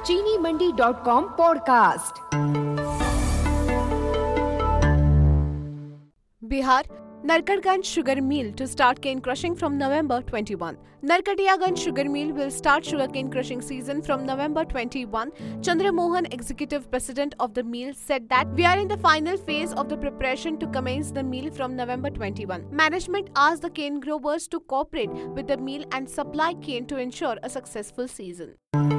चीनीमंडी.com podcast. Bihar, Narkatiyaganj Sugar Mill to start cane crushing from November 21. Narkatiyaganj Sugar Mill will start sugarcane crushing season from November 21. Chandra Mohan, executive president of the mill, said that we are in the final phase of the preparation to commence the mill from November 21. Management asked the cane growers to cooperate with the mill and supply cane to ensure a successful season.